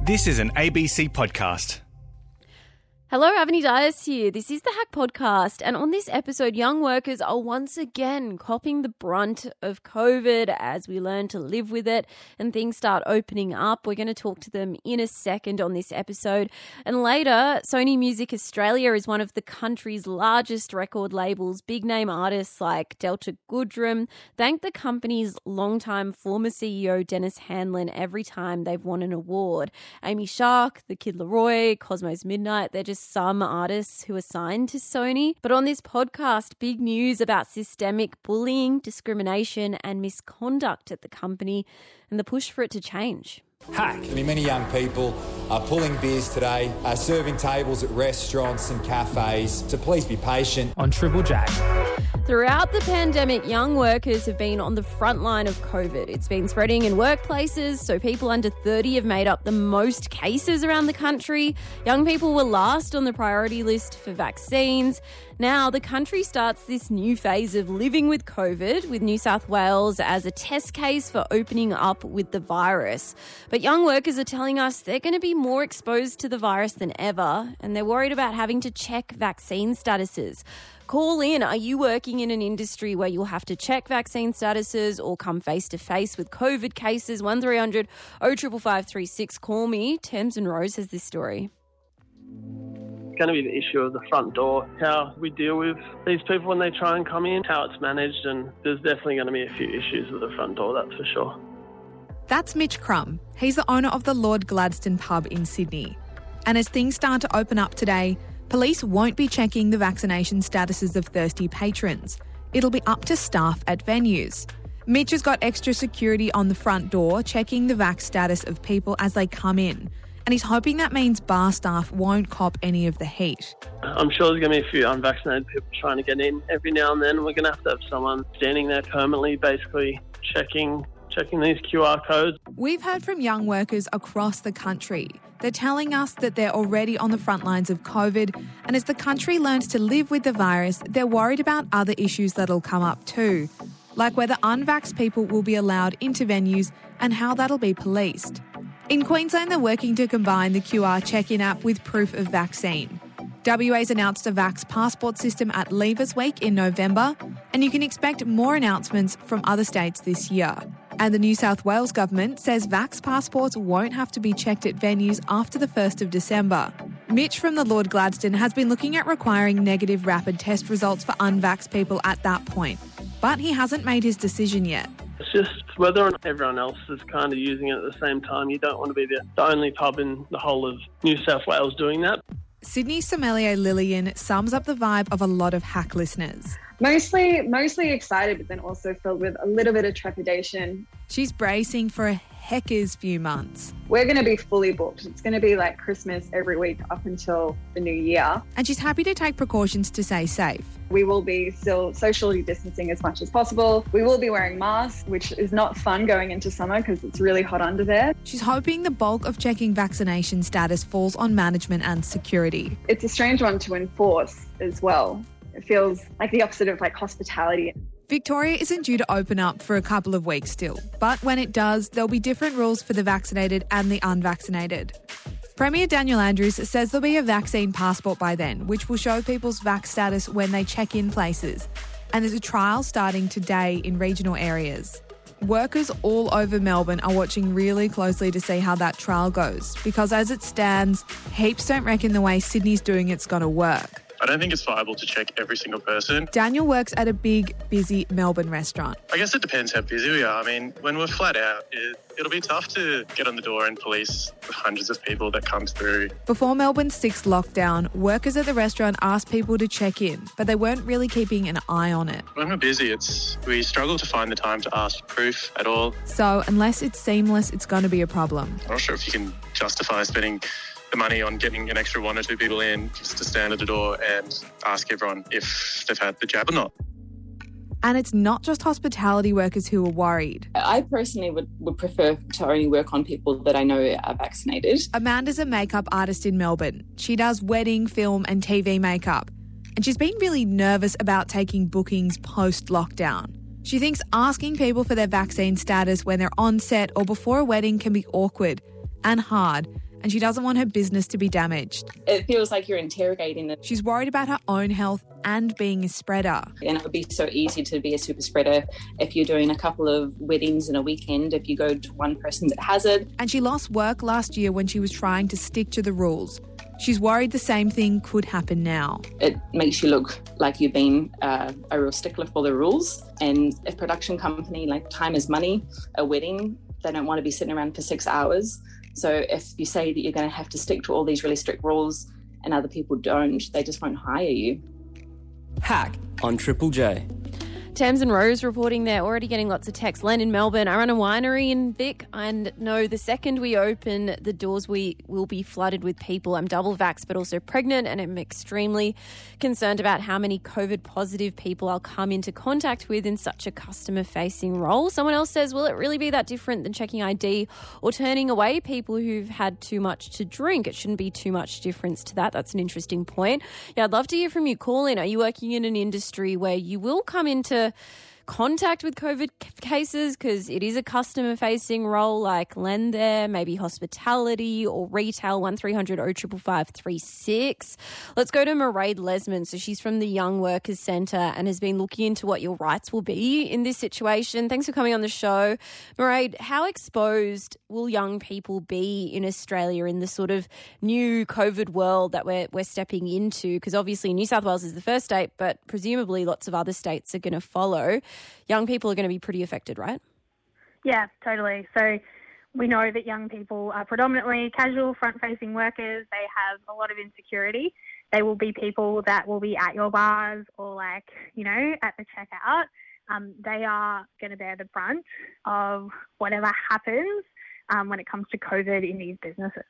This is an ABC podcast. Hello, Avani Dias here. This is the Hack Podcast, and on this episode, young workers are once again copping the brunt of COVID as we learn to live with it and things start opening up. We're going to talk to them in a second on this episode. And later, Sony Music Australia is one of the country's largest record labels. Big name artists like Delta Goodrem thank the company's longtime former CEO Dennis Hanlon every time they've won an award. Amy Shark, The Kid Laroi, Cosmos Midnight, they're just some artists who are signed to Sony. But on this podcast, big news about systemic bullying, discrimination and misconduct at the company and the push for it to change. Hack. Many young people are pulling beers today, serving tables at restaurants and cafes, so please be patient. On Triple J. Throughout the pandemic, young workers have been on the front line of COVID. It's been spreading in workplaces, so people under 30 have made up the most cases around the country. Young people were last on the priority list for vaccines. Now, the country starts this new phase of living with COVID, with New South Wales as a test case for opening up with the virus. But young workers are telling us they're going to be more exposed to the virus than ever, and they're worried about having to check vaccine statuses. Call in. Are you working in an industry where you'll have to check vaccine statuses or come face-to-face with COVID cases? 1300 0555 36. Call me. Thames and Rose has this story. It's going to be the issue of the front door, how we deal with these people when they try and come in, how it's managed, and there's definitely going to be a few issues with the front door, that's for sure. That's Mitch Crum. He's the owner of the Lord Gladstone pub in Sydney. And as things start to open up today, police won't be checking the vaccination statuses of thirsty patrons. It'll be up to staff at venues. Mitch has got extra security on the front door, checking the vax status of people as they come in. And he's hoping that means bar staff won't cop any of the heat. I'm sure there's going to be a few unvaccinated people trying to get in every now and then. We're going to have someone standing there permanently, basically checking these QR codes. We've heard from young workers across the country. They're telling us that they're already on the front lines of COVID, and as the country learns to live with the virus, they're worried about other issues that'll come up too, like whether unvaxxed people will be allowed into venues and how that'll be policed. In Queensland, they're working to combine the QR check-in app with proof of vaccine. WA's announced a Vax passport system at Leavers Week in November, and you can expect more announcements from other states this year. And the New South Wales government says Vax passports won't have to be checked at venues after the 1st of December. Mitch from the Lord Gladstone has been looking at requiring negative rapid test results for unvaxxed people at that point, but he hasn't made his decision yet. It's just whether or not everyone else is kind of using it at the same time. You don't want to be the only pub in the whole of New South Wales doing that. Sydney sommelier Lillian sums up the vibe of a lot of Hack listeners. Mostly excited, but then also filled with a little bit of trepidation. She's bracing for a hecker's few months. We're going to be fully booked. It's going to be like Christmas every week up until the new year. And she's happy to take precautions to stay safe. We will be still socially distancing as much as possible. We will be wearing masks, which is not fun going into summer because it's really hot under there. She's hoping the bulk of checking vaccination status falls on management and security. It's a strange one to enforce as well. It feels like the opposite of like hospitality. Victoria isn't due to open up for a couple of weeks still, but when it does, there'll be different rules for the vaccinated and the unvaccinated. Premier Daniel Andrews says there'll be a vaccine passport by then, which will show people's vax status when they check in places. And there's a trial starting today in regional areas. Workers all over Melbourne are watching really closely to see how that trial goes, because as it stands, heaps don't reckon the way Sydney's doing it's going to work. I don't think it's viable to check every single person. Daniel works at a big, busy Melbourne restaurant. I guess it depends how busy we are. I mean, when we're flat out, it'll be tough to get on the door and police the hundreds of people that come through. Before Melbourne's 6th lockdown, workers at the restaurant asked people to check in, but they weren't really keeping an eye on it. When we're busy, we struggle to find the time to ask for proof at all. So unless it's seamless, it's going to be a problem. I'm not sure if you can justify spending the money on getting an extra 1 or 2 people in just to stand at the door and ask everyone if they've had the jab or not. And it's not just hospitality workers who are worried. I personally would prefer to only work on people that I know are vaccinated. Amanda's a makeup artist in Melbourne. She does wedding, film and TV makeup. And she's been really nervous about taking bookings post-lockdown. She thinks asking people for their vaccine status when they're on set or before a wedding can be awkward and hard. and she doesn't want her business to be damaged. It feels like you're interrogating them. She's worried about her own health and being a spreader. And it would be so easy to be a super spreader if you're doing a couple of weddings in a weekend, if you go to one person that has it. And she lost work last year when she was trying to stick to the rules. She's worried the same thing could happen now. It makes you look like you've been a real stickler for the rules. And a production company, like time is money, a wedding, they don't want to be sitting around for 6 hours. So if you say that you're going to have to stick to all these really strict rules and other people don't, they just won't hire you. Hack on Triple J. Tams and Rose reporting they're already getting lots of texts. Len in Melbourne, I run a winery in Vic and know the second we open the doors we will be flooded with people. I'm double vaxxed but also pregnant and I'm extremely concerned about how many COVID positive people I'll come into contact with in such a customer facing role. Someone else says, will it really be that different than checking ID or turning away people who've had too much to drink? It shouldn't be too much difference to that. That's an interesting point. Yeah, I'd love to hear from you. Call in. Are you working in an industry where you will come into contact with COVID cases because it is a customer-facing role like Len there, maybe hospitality or retail, 1300 0555 36. Let's go to Mairead Lesman. So she's from the Young Workers Centre and has been looking into what your rights will be in this situation. Thanks for coming on the show. Mairead, how exposed will young people be in Australia in the sort of new COVID world that we're stepping into? Because obviously New South Wales is the first state, but presumably lots of other states are going to follow. Young people are going to be pretty affected, right? Yeah, totally. So we know that young people are predominantly casual, front-facing workers. They have a lot of insecurity. They will be people that will be at your bars or at the checkout. They are going to bear the brunt of whatever happens when it comes to COVID in these businesses.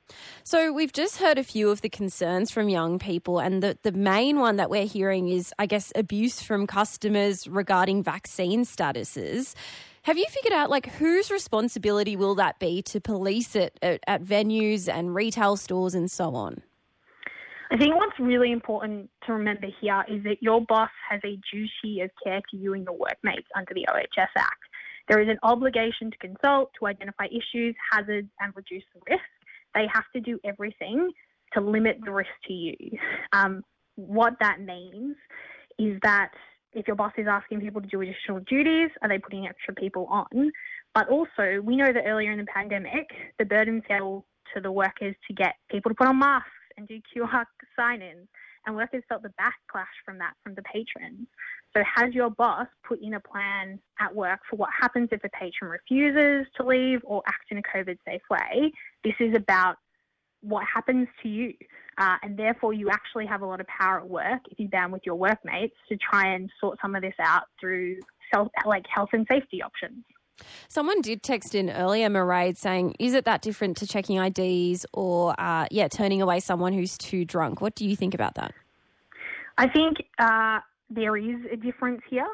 So we've just heard a few of the concerns from young people, and the main one that we're hearing is, I guess, abuse from customers regarding vaccine statuses. Have you figured out, whose responsibility will that be to police it at venues and retail stores and so on? I think what's really important to remember here is that your boss has a duty of care to you and your workmates under the OHS Act. There is an obligation to consult, to identify issues, hazards, and reduce the risk. They have to do everything to limit the risk to you. What that means is that if your boss is asking people to do additional duties, are they putting extra people on? But also, we know that earlier in the pandemic, the burden fell to the workers to get people to put on masks and do QR sign-ins, and workers felt the backlash from that from the patrons. So has your boss put in a plan at work for what happens if a patron refuses to leave or acts in a COVID-safe way? This is about what happens to you, and therefore you actually have a lot of power at work if you band with your workmates to try and sort some of this out through health and safety options. Someone did text in earlier, Mairead, saying, is it that different to checking IDs or, turning away someone who's too drunk? What do you think about that? I think there is a difference here.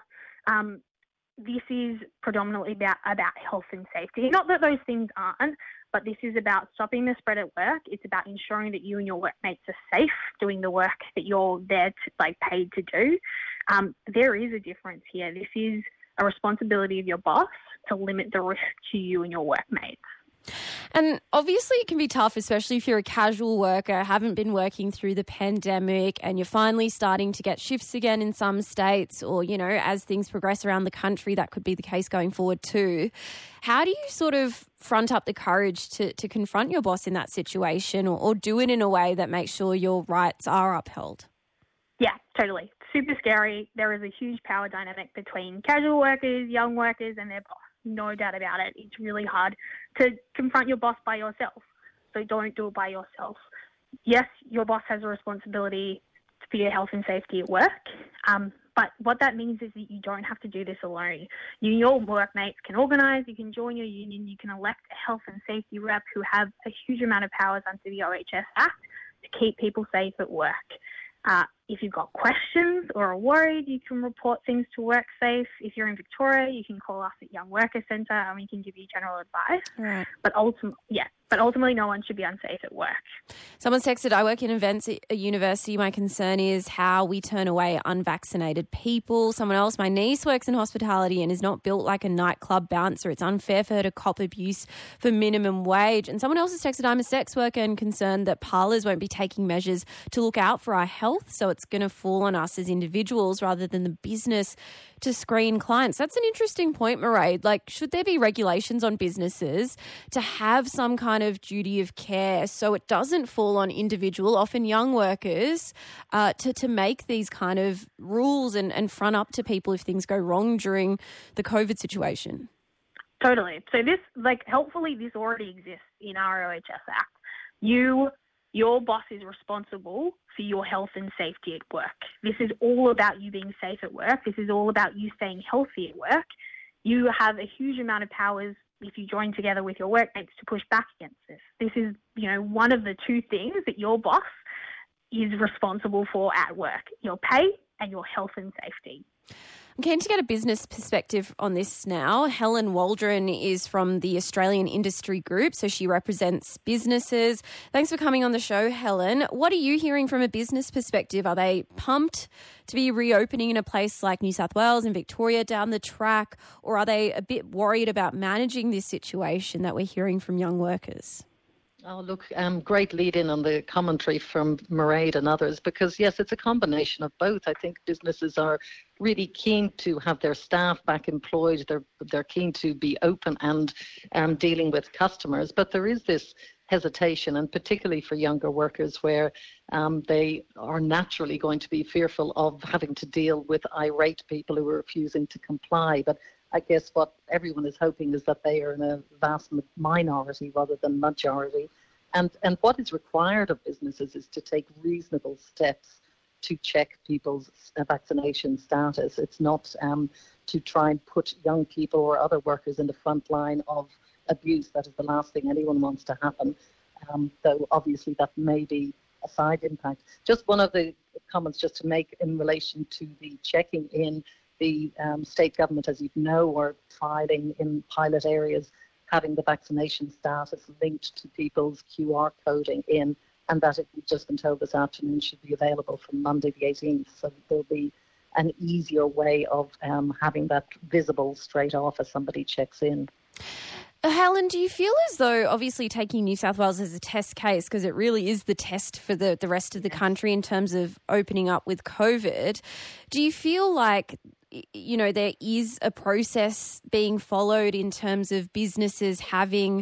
This is predominantly about health and safety. Not that those things aren't, but this is about stopping the spread at work. It's about ensuring that you and your workmates are safe doing the work that you're there to, paid to do. There is a difference here. This is a responsibility of your boss to limit the risk to you and your workmates. And obviously it can be tough, especially if you're a casual worker, haven't been working through the pandemic and you're finally starting to get shifts again in some states or, as things progress around the country, that could be the case going forward too. How do you sort of front up the courage to confront your boss in that situation or do it in a way that makes sure your rights are upheld? Yeah, totally. Super scary. There is a huge power dynamic between casual workers, young workers and their boss. No doubt about it. It's really hard to confront your boss by yourself. So don't do it by yourself. Yes, your boss has a responsibility for your health and safety at work. But what that means is that you don't have to do this alone. You and your workmates can organise, you can join your union, you can elect a health and safety rep who have a huge amount of powers under the OHS Act to keep people safe at work. If you've got questions or are worried, you can report things to WorkSafe. If you're in Victoria, you can call us at Young Workers Centre and we can give you general advice. Right. But ultimately, But ultimately, no one should be unsafe at work. Someone's texted, I work in events at a university. My concern is how we turn away unvaccinated people. Someone else, my niece works in hospitality and is not built like a nightclub bouncer. It's unfair for her to cop abuse for minimum wage. And someone else has texted, I'm a sex worker and concerned that parlours won't be taking measures to look out for our health. So it's going to fall on us as individuals rather than the business to screen clients. That's an interesting point, Mairead. Like, should there be regulations on businesses to have some kind of duty of care so it doesn't fall on individual, often young workers, to make these kind of rules and front up to people if things go wrong during the COVID situation? Totally. So this, helpfully this already exists in our OHS Act. Your boss is responsible for your health and safety at work. This is all about you being safe at work. This is all about you staying healthy at work. You have a huge amount of powers if you join together with your workmates to push back against this. This is, one of the two things that your boss is responsible for at work, your pay and your health and safety. I'm keen to get a business perspective on this now. Helen Waldron is from the Australian Industry Group, so she represents businesses. Thanks for coming on the show, Helen. What are you hearing from a business perspective? Are they pumped to be reopening in a place like New South Wales and Victoria down the track, or are they a bit worried about managing this situation that we're hearing from young workers? Oh, look, great lead-in on the commentary from Mairead and others, because, yes, it's a combination of both. I think businesses are really keen to have their staff back employed. They're keen to be open and dealing with customers. But there is this hesitation, and particularly for younger workers, where they are naturally going to be fearful of having to deal with irate people who are refusing to comply. But I guess what everyone is hoping is that they are in a vast minority rather than majority. And what is required of businesses is to take reasonable steps to check people's vaccination status. It's not to try and put young people or other workers in the front line of abuse. That is the last thing anyone wants to happen. Though obviously that may be a side impact. Just one of the comments just to make in relation to the checking in. The state government, as you know, are trialling in pilot areas having the vaccination status linked to people's QR coding in, and that, we've just been told this afternoon, should be available from Monday the 18th. So there'll be an easier way of having that visible straight off as somebody checks in. Helen, do you feel as though, obviously taking New South Wales as a test case, because it really is the test for the rest of the country in terms of opening up with COVID, do you feel like, there is a process being followed in terms of businesses having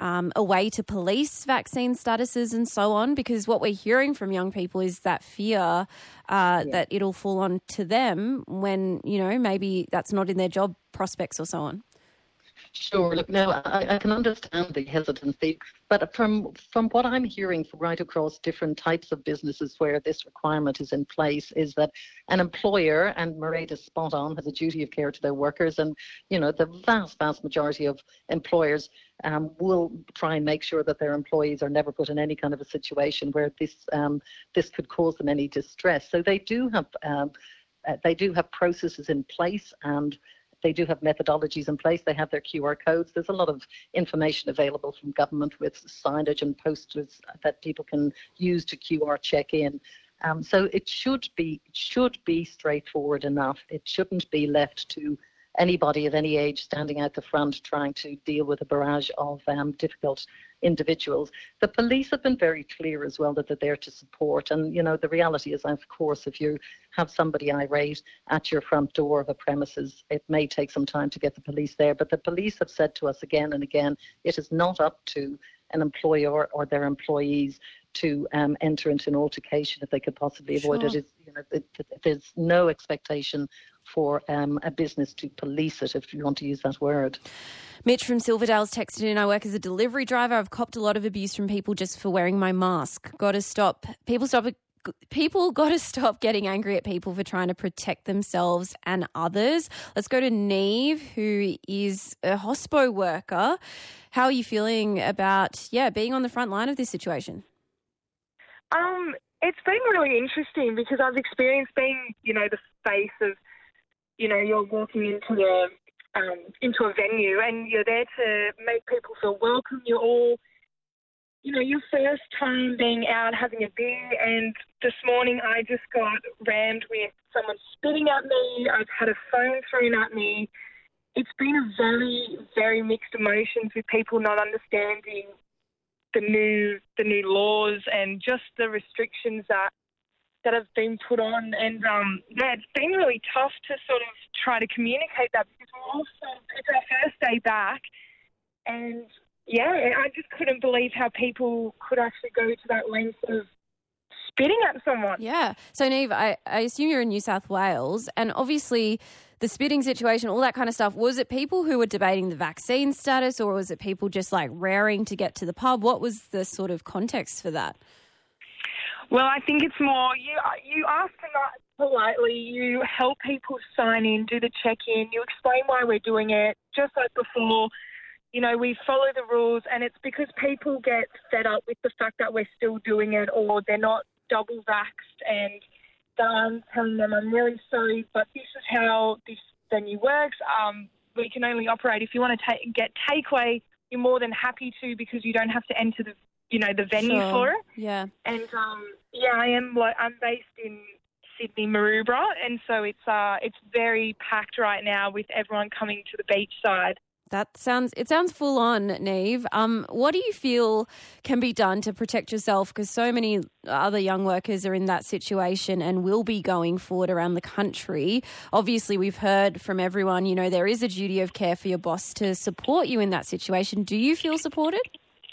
a way to police vaccine statuses and so on? Because what we're hearing from young people is that fear that it'll fall on to them when, maybe that's not in their job prospects or so on. Sure. Look, now I can understand the hesitancy, but from what I'm hearing from right across different types of businesses where this requirement is in place, is that an employer, and Mairead is spot on, has a duty of care to their workers, and the vast majority of employers will try and make sure that their employees are never put in any kind of a situation where this could cause them any distress. So they do have processes in place, and they do have methodologies in place. They have their QR codes. There's a lot of information available from government with signage and posters that people can use to QR check in. So it should be straightforward enough. It shouldn't be left to anybody of any age standing out the front trying to deal with a barrage of difficult individuals. The police have been very clear as well that they're there to support. And, the reality is, of course, if you have somebody irate at your front door of a premises, it may take some time to get the police there. But the police have said to us again and again, it is not up to an employer or their employees to enter into an altercation if they could possibly avoid it. There's no expectation for a business to police it, if you want to use that word. Mitch from Silverdale's texted in, I work as a delivery driver. I've copped a lot of abuse from people just for wearing my mask. Got to stop. People got to stop getting angry at people for trying to protect themselves and others. Let's go to Neve, who is a hospo worker. How are you feeling about, being on the front line of this situation? It's been really interesting because I've experienced being, the face of, you're walking into a venue and you're there to make people feel welcome. You're all your first time being out having a beer, and this morning I just got rammed with someone spitting at me. I've had a phone thrown at me. It's been a very, very mixed emotions with people not understanding the new laws and just the restrictions that have been put on. And it's been really tough to sort of try to communicate that because it's our first day back, and I just couldn't believe how people could actually go to that length of spitting at someone. Yeah. So, Neve, I assume you're in New South Wales, and obviously the spitting situation, all that kind of stuff, was it people who were debating the vaccine status, or was it people just like raring to get to the pub? What was the sort of context for that? Well, I think it's more you ask politely, you help people sign in, do the check-in, you explain why we're doing it, just like before. We follow the rules, and it's because people get fed up with the fact that we're still doing it, or they're not double vaxxed, and I'm telling them, I'm really sorry, but this is how this venue works. We can only operate if you want to get takeaway. You're more than happy to, because you don't have to enter the venue for it. Yeah. And I'm based in Sydney, Maroubra, and so it's very packed right now with everyone coming to the beach side. It sounds full on, Neve. What do you feel can be done to protect yourself? Because so many other young workers are in that situation and will be going forward around the country. Obviously, we've heard from everyone, there is a duty of care for your boss to support you in that situation. Do you feel supported?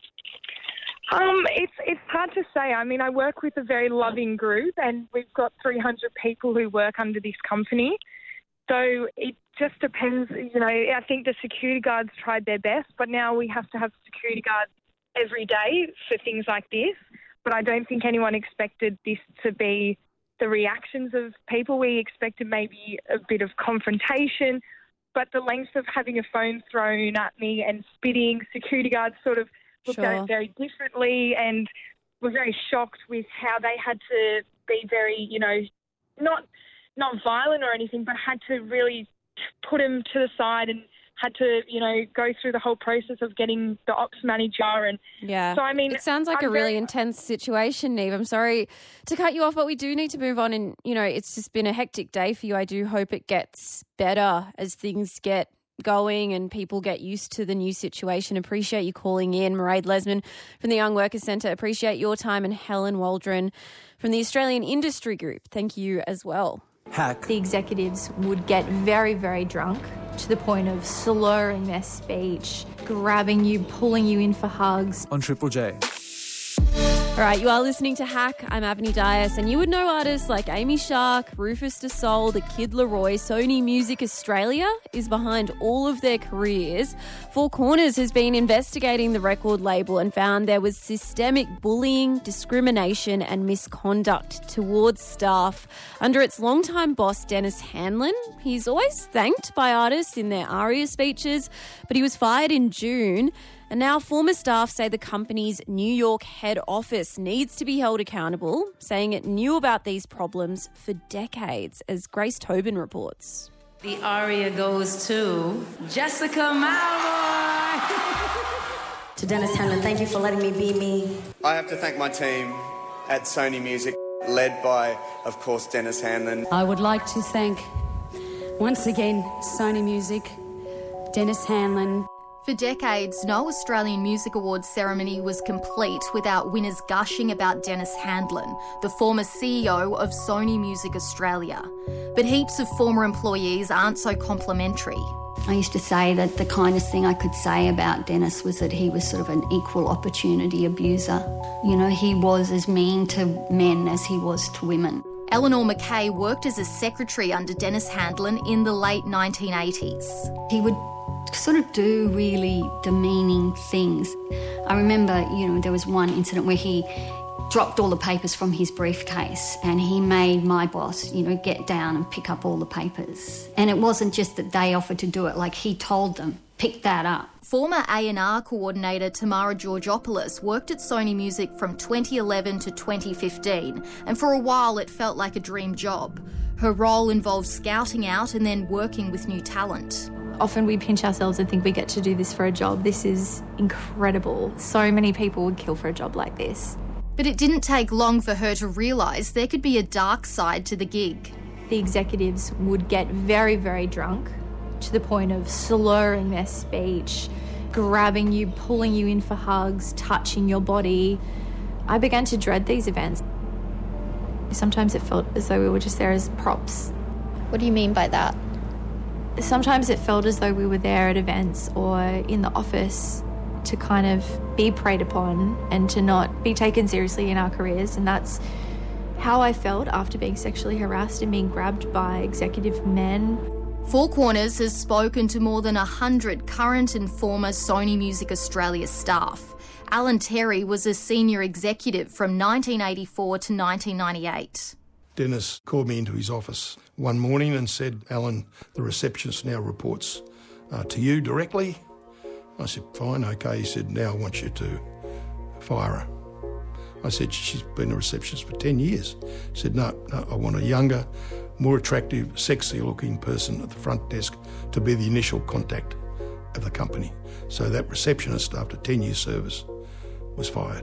It's hard to say. I mean, I work with a very loving group, and we've got 300 people who work under this company. So it just depends. I think the security guards tried their best, but now we have to have security guards every day for things like this. But I don't think anyone expected this to be the reactions of people. We expected maybe a bit of confrontation, but the length of having a phone thrown at me and spitting, security guards sort of looked at it very differently and were very shocked with how they had to be very, not violent or anything, but had to really put him to the side and had to, go through the whole process of getting the ops manager. And so, I mean, it sounds like a really intense situation, Neve. I'm sorry to cut you off, but we do need to move on. And, it's just been a hectic day for you. I do hope it gets better as things get going and people get used to the new situation. Appreciate you calling in. Mairead Lesman from the Young Workers Centre, appreciate your time, and Helen Waldron from the Australian Industry Group. Thank you as well. Hack. The executives would get very, very drunk to the point of slurring their speech, grabbing you, pulling you in for hugs. On Triple J. All right, you are listening to Hack. I'm Avni Dias, and you would know artists like Amy Shark, Rufus Du Sol, The Kid Laroi. Sony Music Australia is behind all of their careers. Four Corners has been investigating the record label and found there was systemic bullying, discrimination and misconduct towards staff under its longtime boss, Dennis Hanlon. He's always thanked by artists in their ARIA speeches, but he was fired in June. And now former staff say the company's New York head office needs to be held accountable, saying it knew about these problems for decades, as Grace Tobin reports. The aria goes to Jessica Malroy. To Dennis Hanlon, thank you for letting me be me. I have to thank my team at Sony Music, led by, of course, Dennis Hanlon. I would like to thank, once again, Sony Music, Dennis Hanlon. For decades, no Australian Music Awards ceremony was complete without winners gushing about Dennis Hanlon, the former CEO of Sony Music Australia. But heaps of former employees aren't so complimentary. I used to say that the kindest thing I could say about Dennis was that he was sort of an equal opportunity abuser. He was as mean to men as he was to women. Eleanor McKay worked as a secretary under Dennis Hanlon in the late 1980s. He would sort of do really demeaning things. I remember, there was one incident where he dropped all the papers from his briefcase and he made my boss, get down and pick up all the papers. And it wasn't just that they offered to do it, like he told them, pick that up. Former A&R coordinator Tamara Georgopoulos worked at Sony Music from 2011 to 2015, and for a while it felt like a dream job. Her role involved scouting out and then working with new talent. Often we pinch ourselves and think we get to do this for a job. This is incredible. So many people would kill for a job like this. But it didn't take long for her to realise there could be a dark side to the gig. The executives would get very, very drunk to the point of slurring their speech, grabbing you, pulling you in for hugs, touching your body. I began to dread these events. Sometimes it felt as though we were just there as props. What do you mean by that? Sometimes it felt as though we were there at events or in the office to kind of be preyed upon and to not be taken seriously in our careers. And that's how I felt after being sexually harassed and being grabbed by executive men. Four Corners has spoken to more than 100 current and former Sony Music Australia staff. Alan Terry was a senior executive from 1984 to 1998. Dennis called me into his office one morning and said, "Alan, the receptionist now reports to you directly." I said, "Fine, okay." He said, "Now I want you to fire her." I said, "She's been a receptionist for 10 years. He said, no, I want a younger, more attractive, sexy-looking person at the front desk to be the initial contact of the company." So that receptionist, after 10 years' service, was fired.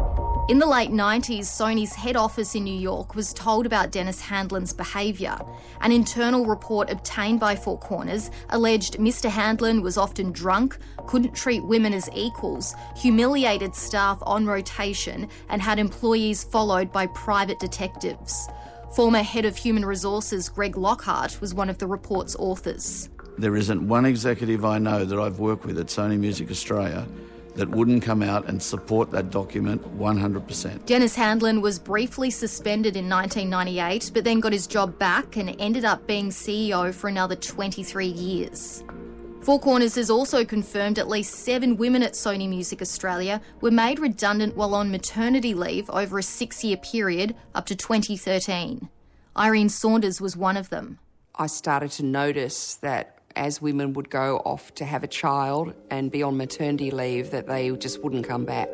In the late 90s, Sony's head office in New York was told about Dennis Handlin's behaviour. An internal report obtained by Four Corners alleged Mr Handlin was often drunk, couldn't treat women as equals, humiliated staff on rotation, and had employees followed by private detectives. Former Head of Human Resources Greg Lockhart was one of the report's authors. There isn't one executive I know that I've worked with at Sony Music Australia that wouldn't come out and support that document 100%. Dennis Handlin was briefly suspended in 1998, but then got his job back and ended up being CEO for another 23 years. Four Corners has also confirmed at least 7 women at Sony Music Australia were made redundant while on maternity leave over a 6-year period up to 2013. Irene Saunders was one of them. I started to notice that as women would go off to have a child and be on maternity leave, that they just wouldn't come back.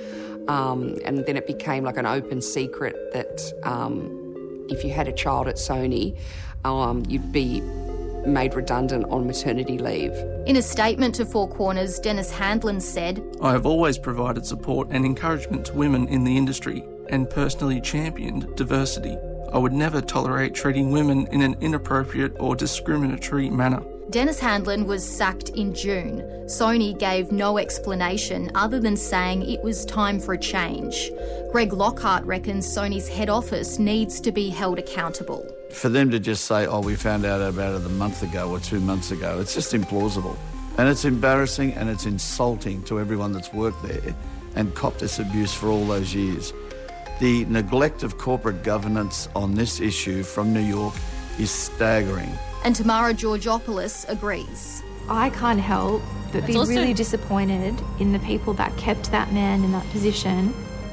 And then it became like an open secret that if you had a child at Sony, you'd be made redundant on maternity leave. In a statement to Four Corners, Dennis Handlin said, "I have always provided support and encouragement to women in the industry and personally championed diversity. I would never tolerate treating women in an inappropriate or discriminatory manner." Dennis Handlin was sacked in June. Sony gave no explanation other than saying it was time for a change. Greg Lockhart reckons Sony's head office needs to be held accountable. For them to just say, "Oh, we found out about it a month ago or 2 months ago," it's just implausible. And it's embarrassing and it's insulting to everyone that's worked there and copped this abuse for all those years. The neglect of corporate governance on this issue from New York is staggering. And Tamara Georgopoulos agrees. I can't help but be really disappointed in the people that kept that man in that position.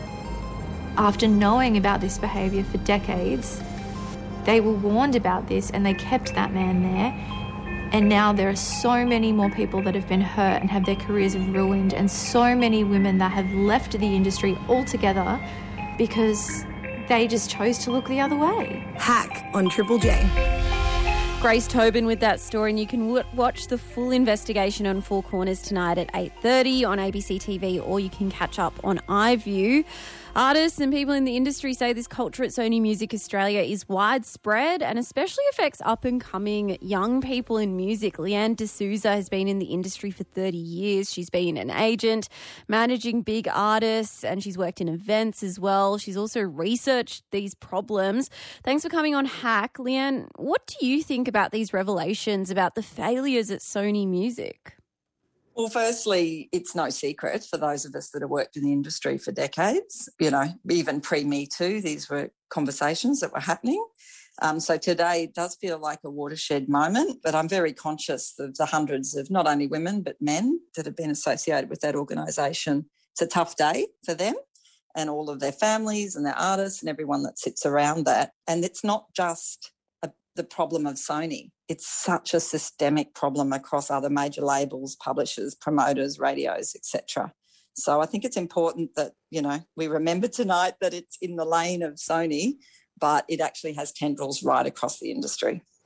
After knowing about this behaviour for decades, they were warned about this and they kept that man there. And now there are so many more people that have been hurt and have their careers ruined, and so many women that have left the industry altogether because they just chose to look the other way. Hack on Triple J. Grace Tobin with that story, and you can watch the full investigation on Four Corners tonight at 8:30 on ABC TV, or you can catch up on iView. Artists and people in the industry say this culture at Sony Music Australia is widespread and especially affects up-and-coming young people in music. Leanne D'Souza has been in the industry for 30 years. She's been an agent, managing big artists, and she's worked in events as well. She's also researched these problems. Thanks for coming on Hack. Leanne, what do you think about these revelations about the failures at Sony Music? Well, firstly, it's no secret for those of us that have worked in the industry for decades, you know, even pre-Me Too, these were conversations that were happening. So today does feel like a watershed moment, but I'm very conscious of the hundreds of not only women but men that have been associated with that organisation. It's a tough day for them and all of their families and their artists and everyone that sits around that. And it's not just the problem of Sony. It's such a systemic problem across other major labels, publishers, promoters, radios, etc. So I think it's important that, you know, we remember tonight that it's in the lane of Sony, but it actually has tendrils right across the industry.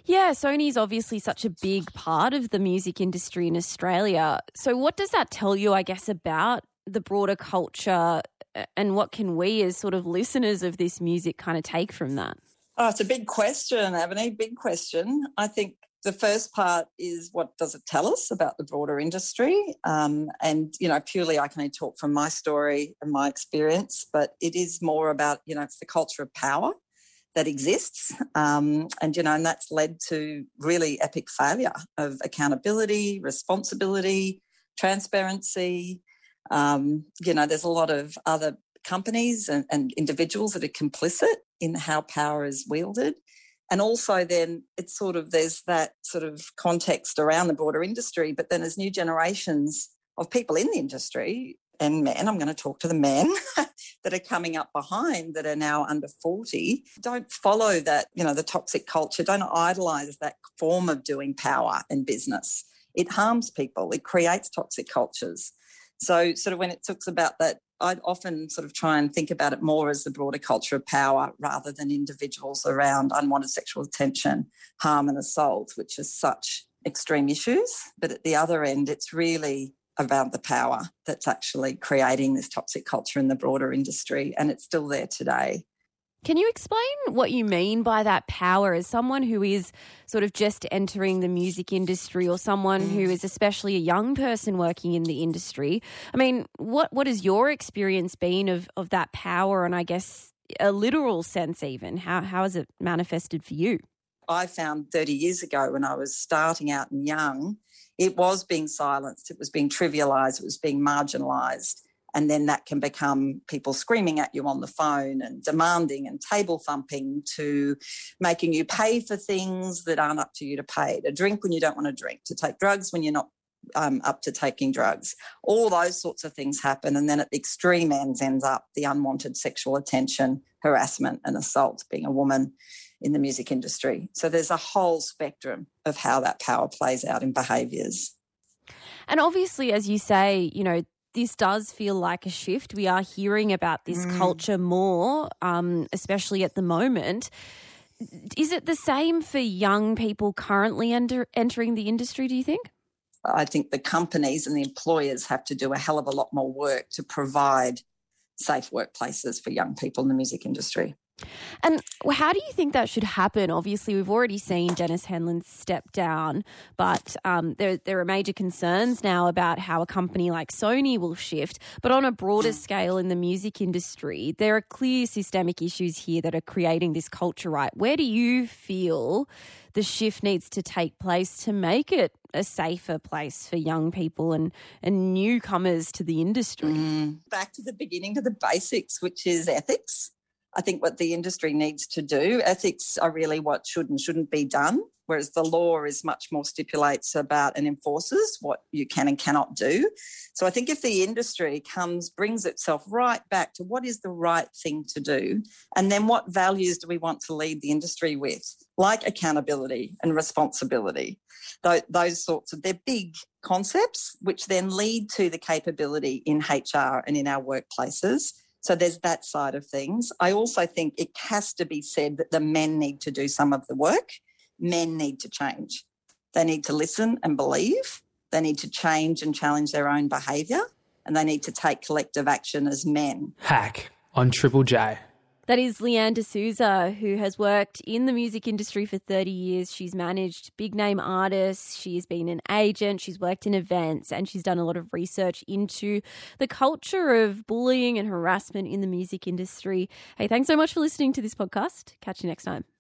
Yeah, Sony's obviously such a big part of the music industry in Australia. So what does that tell you, I guess, about the broader culture, and what can we as sort of listeners of this music kind of take from that? Oh, it's a big question, Avani, big question. I think the first part is, what does it tell us about the broader industry? And, you know, purely I can only talk from my story and my experience, but it is more about, you know, it's the culture of power that exists. And, you know, and that's led to really epic failure of accountability, responsibility, transparency. You know, there's a lot of other companies and individuals that are complicit in how power is wielded. And also then it's sort of, there's that sort of context around the broader industry, but then there's new generations of people in the industry and men, I'm going to talk to the men that are coming up behind that are now under 40, don't follow that, you know, the toxic culture, don't idolise that form of doing power and business. It harms people. It creates toxic cultures. So sort of when it talks about that, I'd often sort of try and think about it more as the broader culture of power rather than individuals around unwanted sexual attention, harm and assault, which is such extreme issues. But at the other end, it's really about the power that's actually creating this toxic culture in the broader industry, and it's still there today. Can you explain what you mean by that power as someone who is sort of just entering the music industry, or someone who is especially a young person working in the industry? I mean, what has your experience been of that power, and I guess a literal sense even? How has it manifested for you? I found 30 years ago when I was starting out and young, it was being silenced, it was being trivialised, it was being marginalised. And then that can become people screaming at you on the phone and demanding and table thumping to making you pay for things that aren't up to you to pay, to drink when you don't want to drink, to take drugs when you're not up to taking drugs. All those sorts of things happen. And then at the extreme ends up the unwanted sexual attention, harassment and assault, being a woman in the music industry. So there's a whole spectrum of how that power plays out in behaviours. And obviously, as you say, you know, this does feel like a shift. We are hearing about this culture more, especially at the moment. Is it the same for young people currently entering the industry, do you think? I think the companies and the employers have to do a hell of a lot more work to provide safe workplaces for young people in the music industry. And how do you think that should happen? Obviously, we've already seen Dennis Hanlon step down, but there are major concerns now about how a company like Sony will shift. But on a broader scale in the music industry, there are clear systemic issues here that are creating this culture, right? Where do you feel the shift needs to take place to make it a safer place for young people and newcomers to the industry? Back to the beginning, to the basics, which is ethics. I think what the industry needs to do, ethics are really what should and shouldn't be done, whereas the law is much more stipulates about and enforces what you can and cannot do. So I think if the industry brings itself right back to what is the right thing to do, and then what values do we want to lead the industry with, like accountability and responsibility, those sorts of, they're big concepts which then lead to the capability in HR and in our workplaces. So there's that side of things. I also think it has to be said that the men need to do some of the work. Men need to change. They need to listen and believe. They need to change and challenge their own behaviour, and they need to take collective action as men. Hack on Triple J. That is Leanne D'Souza, who has worked in the music industry for 30 years. She's managed big-name artists. She's been an agent. She's worked in events, and she's done a lot of research into the culture of bullying and harassment in the music industry. Hey, thanks so much for listening to this podcast. Catch you next time.